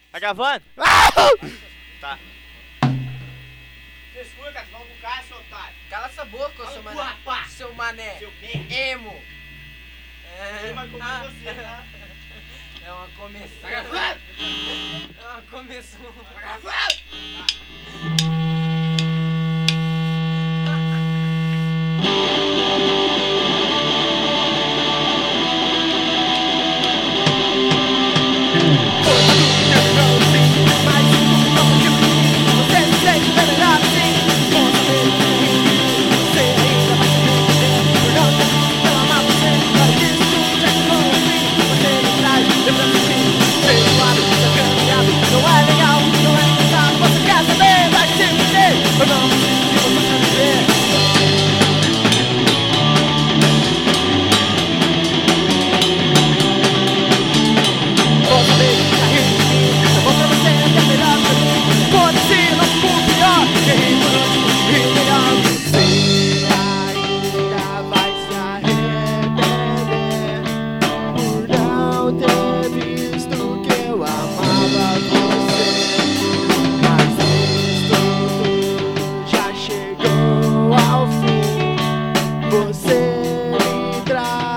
Tá gravando? Tá. Frescura, cara, vamos com o cara, seu otário. Cala essa boca, Fala seu cu, mané. rapaz. Seu mané. Seu merda. Emo. Quem vai comer você, né? É uma comissão. Tá gravando? É uma comissão. Tá gravando?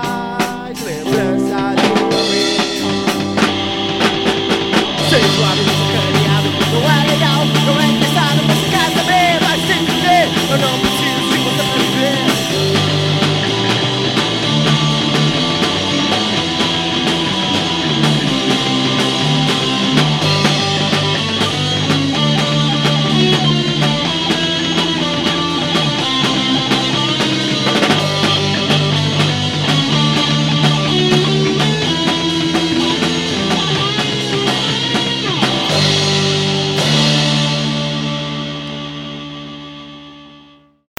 Say